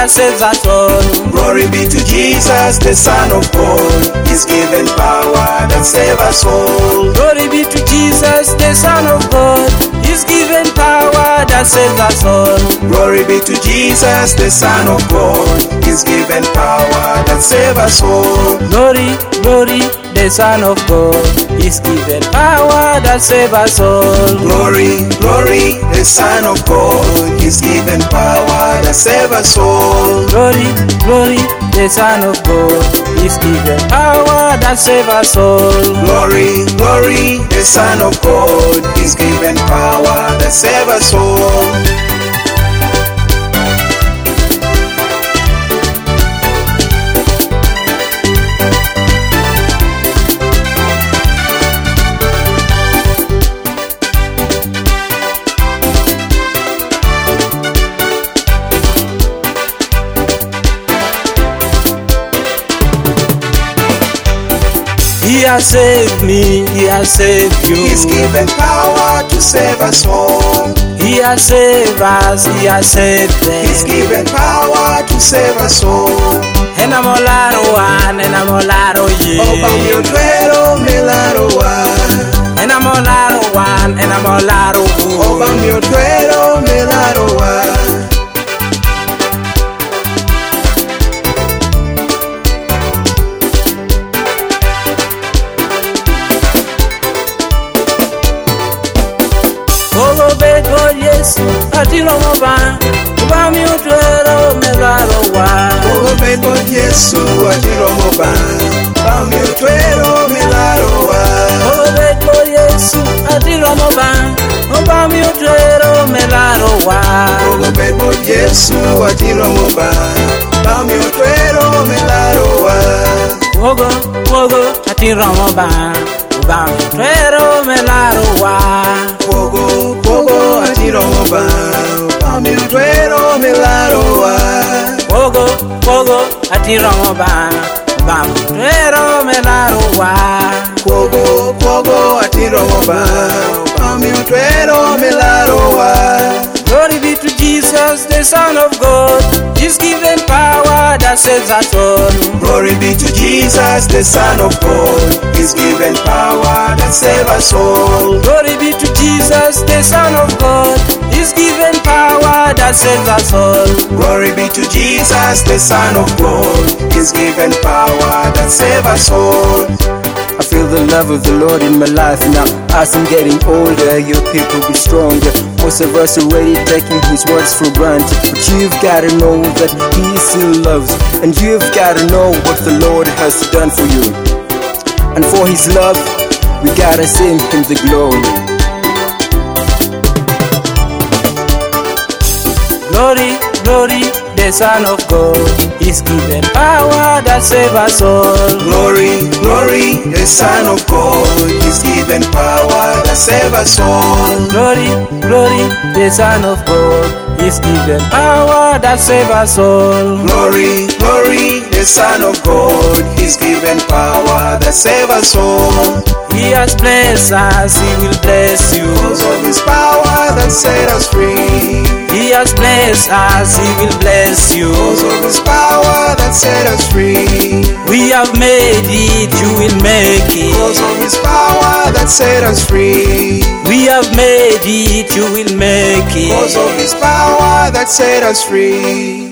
saves us all. Glory be to Jesus, the Son of God. He's given power that saves us all. Glory be to Jesus, the Son of God. He's given power that saves us all. Glory be to Jesus, the Son of God. He's given power that saves us all. Glory, glory, the Son of God. He's given power that saves us all. Glory, glory, the Son of God. He's given power that saves us all. Glory, glory, the Son of God. He's given power that saves us all. Glory, glory, the Son of God. He's given power that saves us all. He has saved me, He has saved you. He's given power to save us all. He has saved us, He has saved them. He's given power to save us all. Enamorado one, enamorado ye. Oba mi otwero milaro wa. Enamorado one, enamorado who. Oba mi otwero milaro wa. Ogo bego Yesu atilo moba. Oba mi otwero milaro wa. Ogo bego Yesu atilo moba. Oba mi otwero milaro wa. Ogo bego Yesu atilo moba. Oba mi otwero milaro wa. Ogo bego Yesu atilo moba. Oba mi otwero milaro wa. Ogo atilo moba. Oba mi otwero milaro wa. Ogo atilo moba. Oba mi otwero milaro wa. Ogo atilo moba. Oba mi otwero milaro wa. Ogo atilo moba. Oba mi otwero milaro wa. Glory be to Jesus, the Son of God. He's given power that saves us all. Glory be to Jesus, the Son of God. He's given power that saves us all. Glory be to Jesus, the Son of God. He's given power that saves us all. Glory be to Jesus, the Son of God. He's given power that saves us all. I feel the love of the Lord in my life now. As I'm getting older, your people be stronger. Most of us already taking His words for granted, but you've gotta know that He still loves you, and you've gotta know what the Lord has done for you. And for His love, we gotta sing Him the glory. Glory, glory, the Son of God. He's given power that saves us all. Glory, glory, the Son of God. He's given power that saves us all. Glory, glory, the Son of God. He's given power that saves us all. Glory, glory, the Son of God. He's given power that saves us all. He has blessed us, He will bless you. Because of His power that set us free. He has blessed us, He will bless you. Because of His power that set us free. We have made it, you will make it. Because of His power that set us free. We have made it, you will make it. Because of His power that set us free.